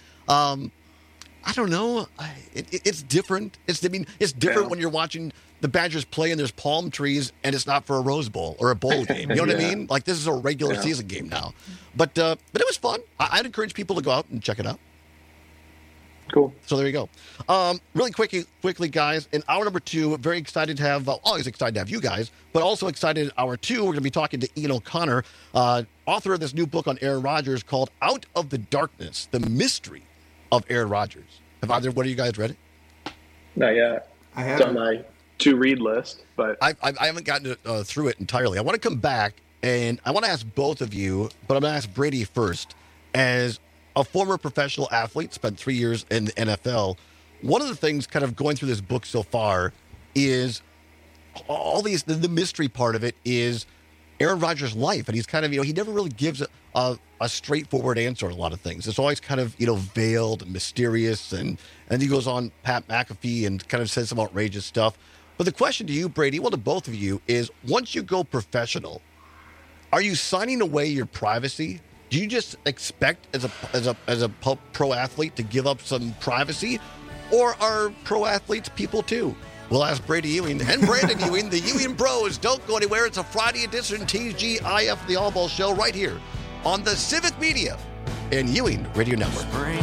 I don't know. It's different. It's different when you're watching the Badgers play and there's palm trees and it's not for a Rose Bowl or a bowl game. You know what I mean? Like this is a regular season game now. But it was fun. I'd encourage people to go out and check it out. Cool. So there you go. Really quickly, guys. In hour number 2, very excited to have, always excited to have you guys, but also excited in hour 2, we're going to be talking to Ian O'Connor, author of this new book on Aaron Rodgers called Out of the Darkness, The Mystery of Aaron Rodgers. One of you guys read it? Not yet. I have. It's on my to-read list, but I haven't gotten through it entirely. I want to come back, and I want to ask both of you, but I'm going to ask Brady first. As a former professional athlete, spent 3 years in the NFL, one of the things kind of going through this book so far is all these, the mystery part of it is Aaron Rodgers' life. And he's kind of, he never really gives a straightforward answer on a lot of things. It's always kind of, veiled and mysterious. And he goes on Pat McAfee and kind of says some outrageous stuff. But the question to you, Brady, well, to both of you, is once you go professional, are you signing away your privacy? Do you just expect as a pro athlete to give up some privacy? Or are pro athletes people too? We'll ask Brady Ewing and Brandon Ewing, the Ewing Bros. Don't go anywhere. It's a Friday edition TGIF, the All Ball Show, right here on the Civic Media and Ewing Radio Network.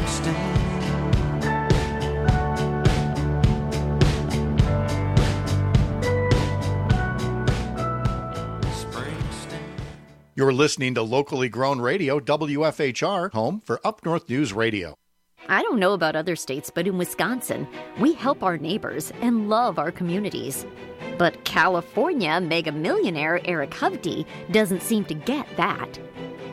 You're listening to locally grown radio, WFHR, home for Up North News Radio. I don't know about other states, but in Wisconsin, we help our neighbors and love our communities. But California mega millionaire Eric Hovde doesn't seem to get that.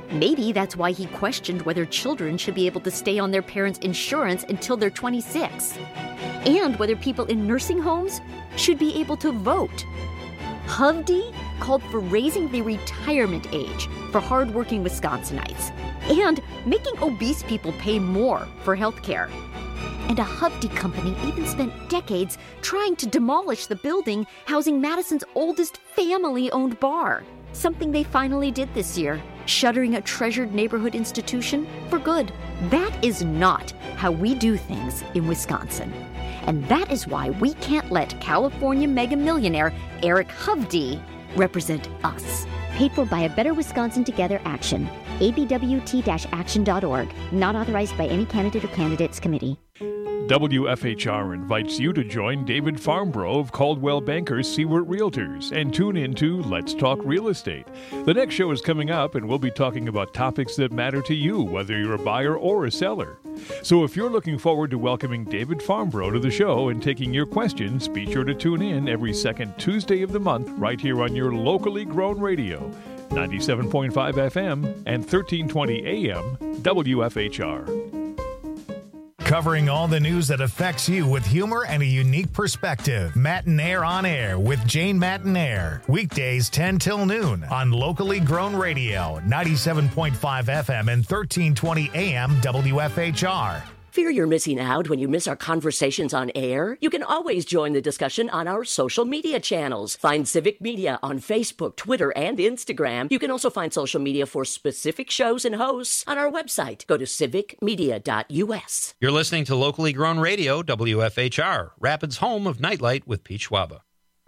Maybe that's why he questioned whether children should be able to stay on their parents' insurance until they're 26, and whether people in nursing homes should be able to vote. Hovde called for raising the retirement age for hardworking Wisconsinites and making obese people pay more for health care. And a Hovde company even spent decades trying to demolish the building housing Madison's oldest family-owned bar, something they finally did this year, shuttering a treasured neighborhood institution for good. That is not how we do things in Wisconsin. And that is why we can't let California mega millionaire Eric Hovde represent us. Paid for by a Better Wisconsin Together action. abwt-action.org. Not authorized by any candidate or candidates committee. WFHR invites you to join David Farmbrough of Caldwell Bankers Seward Realtors and tune into Let's Talk Real Estate. The next show is coming up, and we'll be talking about topics that matter to you, whether you're a buyer or a seller. So if you're looking forward to welcoming David Farmbrough to the show and taking your questions, be sure to tune in every second Tuesday of the month right here on your locally grown radio, 97.5 FM and 1320 AM WFHR. Covering all the news that affects you with humor and a unique perspective. Matinaire on Air with Jane Matinaire. Weekdays 10 till noon on locally grown radio, 97.5 FM and 1320 AM WFHR. Fear you're missing out when you miss our conversations on air? You can always join the discussion on our social media channels. Find Civic Media on Facebook, Twitter, and Instagram. You can also find social media for specific shows and hosts on our website. Go to civicmedia.us. You're listening to locally grown radio, WFHR, Rapids' home of Nightlight with Pete Schwaba.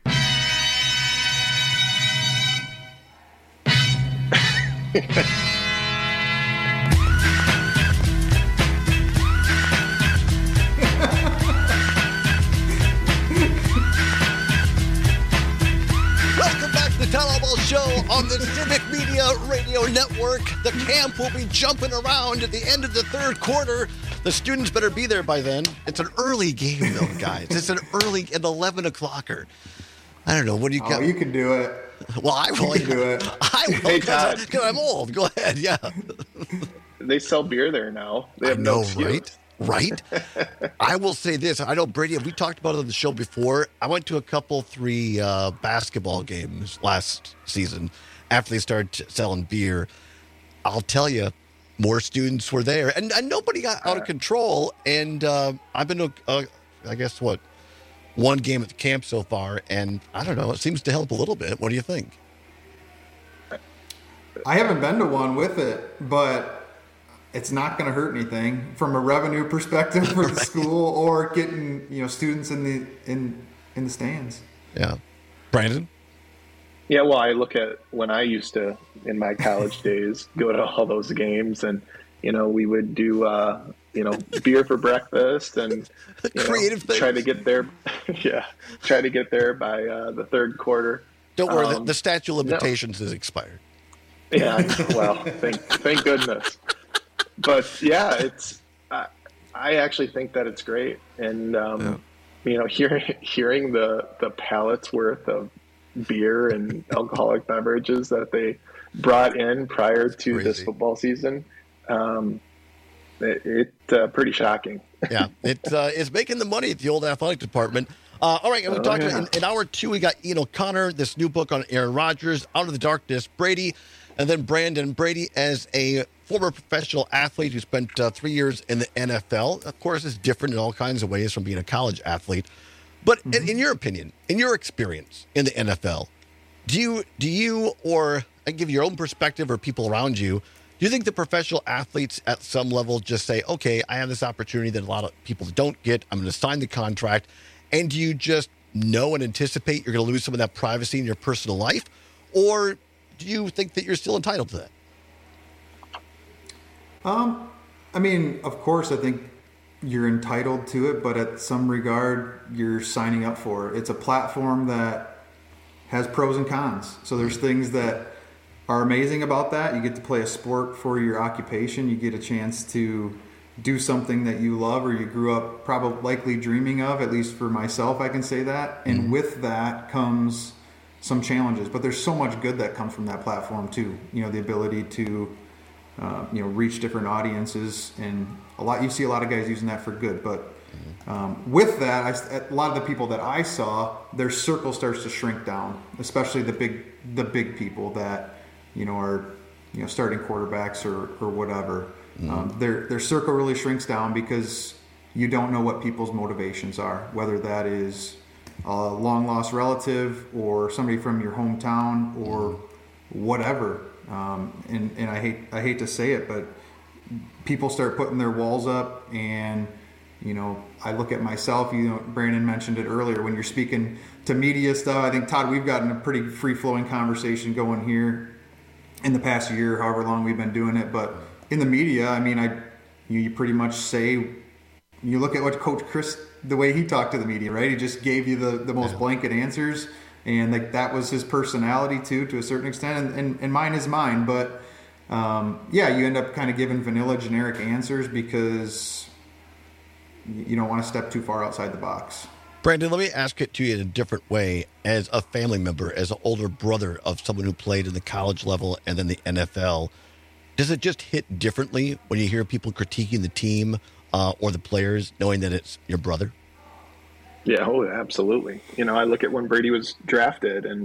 Town Hall Ball Show on the Civic Media Radio Network. The camp will be jumping around at the end of the third quarter. The students better be there by then. It's an early game, though, guys. It's an early, an 11 o'clocker. I don't know. What do you got? Oh, you can do it. Well, I will. You can do it. I will. Hey, Todd. Because I'm old. Go ahead. Yeah. They sell beer there now. They have no excuse. Right? Right? I will say this. I know, Brady, we talked about it on the show before. I went to three basketball games last season after they started selling beer. I'll tell you, more students were there. And nobody got out of control. And I've been to, I guess, one game at the camp so far. And I don't know, it seems to help a little bit. What do you think? I haven't been to one with it, but it's not going to hurt anything from a revenue perspective for the school or getting students in the stands. Yeah, Brandon. Yeah, well, I look at when I used to in my college days go to all those games, and we would do beer for breakfast and creative things. Try to get there. Yeah, try to get there by the third quarter. Don't worry, the statute of limitations is expired. Yeah, well, thank goodness. But yeah, it's. I actually think that it's great, and hearing the pallets worth of beer and alcoholic beverages that they brought in prior to this football season, it's pretty shocking. Yeah, it's making the money at the old athletic department. All right, and we talked about in hour two. We got Ian O'Connor, this new book on Aaron Rodgers, Out of the Darkness, Brady, and then Brandon. Brady as a former professional athlete who spent 3 years in the NFL. Of course, it's different in all kinds of ways from being a college athlete. But in your opinion, in your experience in the NFL, do you, or I give you your own perspective or people around you, do you think the professional athletes at some level just say, okay, I have this opportunity that a lot of people don't get. I'm going to sign the contract. And do you just know and anticipate you're going to lose some of that privacy in your personal life? Or do you think that you're still entitled to that? I mean, of course, I think you're entitled to it, but at some regard, you're signing up for it. It's a platform that has pros and cons. So there's things that are amazing about that. You get to play a sport for your occupation. You get a chance to do something that you love or you grew up probably likely dreaming of, at least for myself, I can say that. And with that comes some challenges, but there's so much good that comes from that platform too. The ability to reach different audiences, and you see a lot of guys using that for good. But with that, a lot of the people that I saw, their circle starts to shrink down, especially the big people that are starting quarterbacks or whatever. Their circle really shrinks down because you don't know what people's motivations are, whether that is a long lost relative or somebody from your hometown or whatever. And I hate to say it, but people start putting their walls up, and I look at myself. Brandon mentioned it earlier when you're speaking to media stuff. I think, Todd, we've gotten a pretty free flowing conversation going here in the past year, however long we've been doing it. But in the media, I mean, you pretty much say, you look at what Coach Chris, the way he talked to the media, right? He just gave you the most blanket answers, and that was his personality too, to a certain extent, and mine is mine. But you end up kind of giving vanilla, generic answers because you don't want to step too far outside the box. Brandon, let me ask it to you in a different way. As a family member, as an older brother of someone who played in the college level and then the NFL, does it just hit differently when you hear people critiquing the team or the players, knowing that it's your brother? Yeah, absolutely. I look at when Brady was drafted, and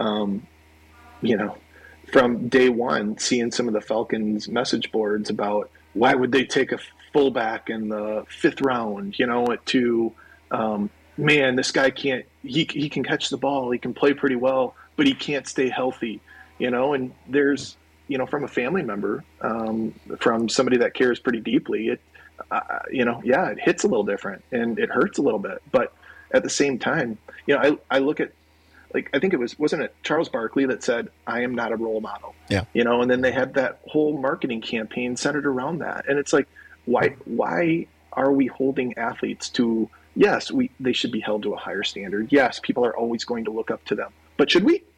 from day one, seeing some of the Falcons message boards about why would they take a fullback in the 5th round, to man, this guy can't. He can catch the ball, he can play pretty well, but he can't stay healthy. And there's from a family member, from somebody that cares pretty deeply, it hits a little different and it hurts a little bit. But at the same time, I look at, I think wasn't it Charles Barkley that said, "I am not a role model." Yeah. And then they had that whole marketing campaign centered around that. And it's like, why are we holding athletes to, yes, they should be held to a higher standard. Yes, people are always going to look up to them. But should we?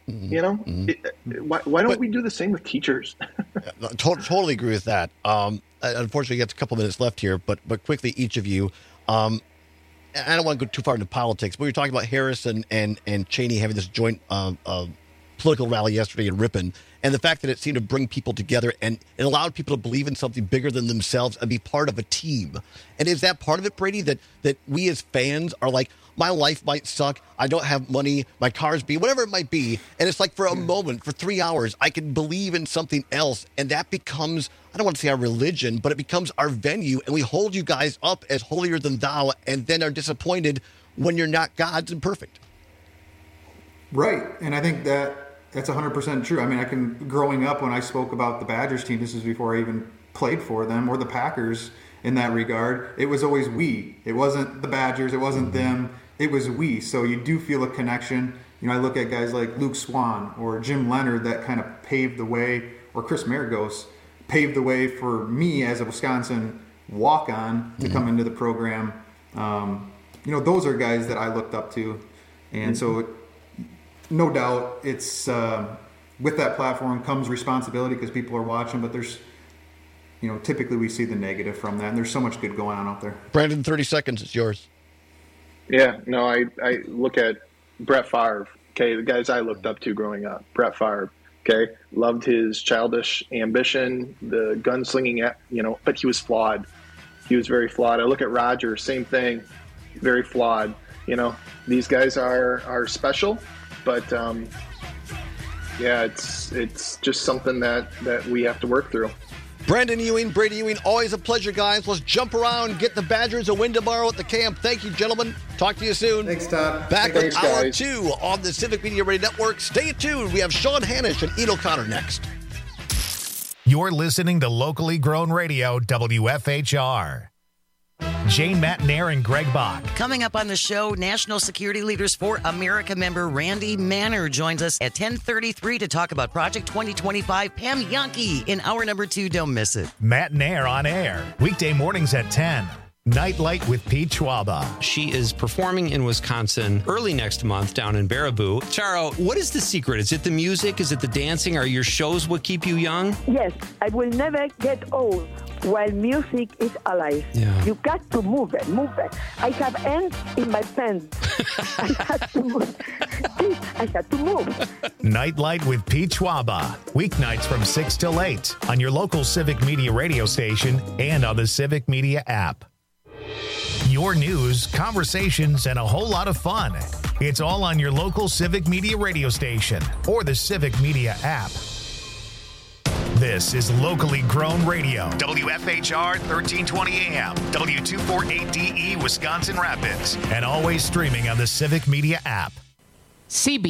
Why don't we do the same with teachers? Totally agree with that. Unfortunately, you got a couple minutes left here, but quickly, each of you. I don't want to go too far into politics, but we were talking about Harris and Cheney having this joint political rally yesterday in Ripon, and the fact that it seemed to bring people together and it allowed people to believe in something bigger than themselves and be part of a team. And is that part of it, Brady, that we as fans are like, my life might suck, I don't have money, my car's whatever it might be, and it's like for a moment, for 3 hours, I can believe in something else, and that becomes, I don't want to say our religion, but it becomes our venue, and we hold you guys up as holier than thou, and then are disappointed when you're not God's and perfect. Right, and I think that's 100% true. I mean, growing up when I spoke about the Badgers team, this is before I even played for them, or the Packers in that regard, it was always we. It wasn't the Badgers, it wasn't them, it was we. So you do feel a connection. I look at guys like Luke Swan or Jim Leonard that kind of paved the way, or Chris Maragos paved the way for me as a Wisconsin walk-on to come into the program. Those are guys that I looked up to. And so no doubt it's with that platform comes responsibility because people are watching, but there's typically we see the negative from that, and there's so much good going on out there. Brandon, 30 seconds, it's yours. Yeah, no, I look at Brett Favre, okay, the guys I looked up to growing up. Brett Favre, okay, loved his childish ambition, the gunslinging, but he was flawed. He was very flawed. I look at Rodgers, same thing, very flawed. These guys are special, but it's just something that we have to work through. Brandon Ewing, Brady Ewing, always a pleasure, guys. Let's jump around, get the Badgers a win tomorrow at the camp. Thank you, gentlemen. Talk to you soon. Thanks, Todd. Back with Hour 2 on the Civic Media Radio Network. Stay tuned. We have Sean Hannish and Ian O'Connor next. You're listening to locally grown radio, WFHR. Jane Matnair and Greg Bach. Coming up on the show, National Security Leaders for America member Randy Manner joins us at 10:33 to talk about Project 2025. Pam Yankee in hour number 2. Don't miss it. Matnair on air. Weekday mornings at 10. Nightlight with Pete Schwaba. She is performing in Wisconsin early next month down in Baraboo. Charo, what is the secret? Is it the music? Is it the dancing? Are your shows what keep you young? Yes, I will never get old. while music is alive. Yeah. You got to move it. I have ants in my pants. I had to move. Nightlight with Pete Schwaba. Weeknights from 6 till 8 on your local Civic Media radio station and on the Civic Media app. Your news, conversations, and a whole lot of fun. It's all on your local Civic Media radio station or the Civic Media app. This is locally grown radio. WFHR 1320 AM, W248DE, Wisconsin Rapids, and always streaming on the Civic Media app. CB